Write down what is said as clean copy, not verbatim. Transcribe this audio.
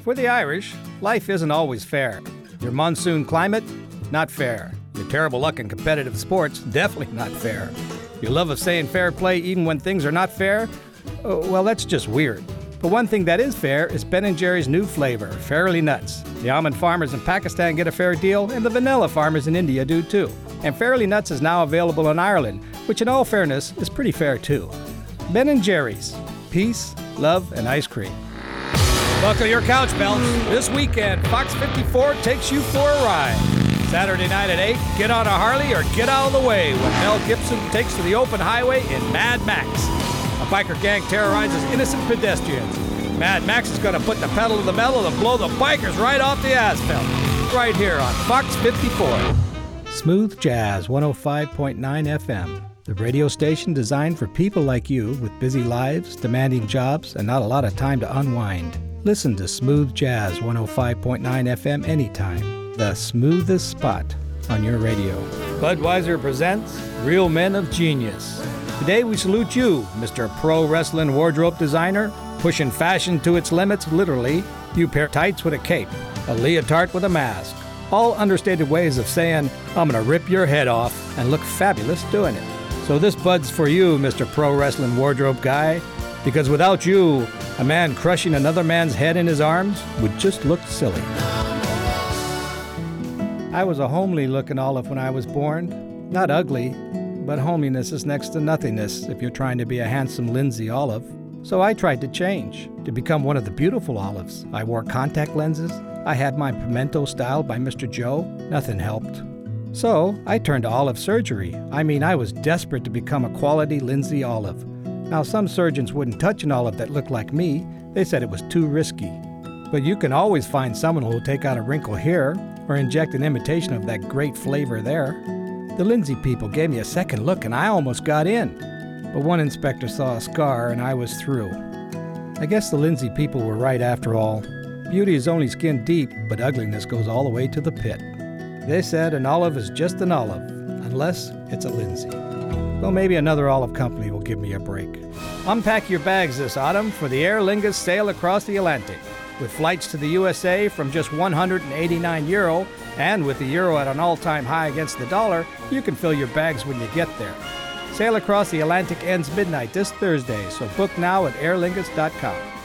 For the Irish, life isn't always fair. Your monsoon climate, not fair. Your terrible luck in competitive sports, definitely not fair. Your love of saying fair play even when things are not fair? Well, that's just weird. But one thing that is fair is Ben & Jerry's new flavor, Fairly Nuts. The almond farmers in Pakistan get a fair deal, and the vanilla farmers in India do too. And Fairly Nuts is now available in Ireland, which in all fairness is pretty fair too. Ben & Jerry's. Peace, love, and ice cream. Buckle your couch belts. This weekend, Fox 54 takes you for a ride. Saturday night at 8, get on a Harley or get out of the way when Mel Gibson takes to the open highway in Mad Max. A biker gang terrorizes innocent pedestrians. Mad Max is going to put the pedal to the metal and blow the bikers right off the asphalt. Right here on Fox 54. Smooth Jazz 105.9 FM. The radio station designed for people like you with busy lives, demanding jobs, and not a lot of time to unwind. Listen to Smooth Jazz 105.9 FM anytime. The smoothest spot on your radio. Budweiser presents Real Men of Genius. Today we salute you, Mr. Pro Wrestling Wardrobe Designer, pushing fashion to its limits literally. You pair tights with a cape, a leotard with a mask. All understated ways of saying, I'm gonna rip your head off and look fabulous doing it. So this bud's for you, Mr. Pro Wrestling Wardrobe Guy, because without you, a man crushing another man's head in his arms would just look silly. I was a homely-looking Olive when I was born. Not ugly, but homeliness is next to nothingness if you're trying to be a handsome Lindsay Olive. So I tried to change, to become one of the beautiful Olives. I wore contact lenses. I had my pimento style by Mr. Joe. Nothing helped. So I turned to olive surgery. I was desperate to become a quality Lindsay Olive. Now, some surgeons wouldn't touch an olive that looked like me. They said it was too risky. But you can always find someone who will take out a wrinkle here or inject an imitation of that great flavor there. The Lindsay people gave me a second look and I almost got in. But one inspector saw a scar and I was through. I guess the Lindsay people were right after all. Beauty is only skin deep, but ugliness goes all the way to the pit. They said an olive is just an olive, unless it's a Lindsay. Well, maybe another olive company will give me a break. Unpack your bags this autumn for the Aer Lingus sail across the Atlantic. With flights to the USA from just €189, and with the euro at an all-time high against the dollar, you can fill your bags when you get there. Sail across the Atlantic ends midnight this Thursday, so book now at airlingus.com.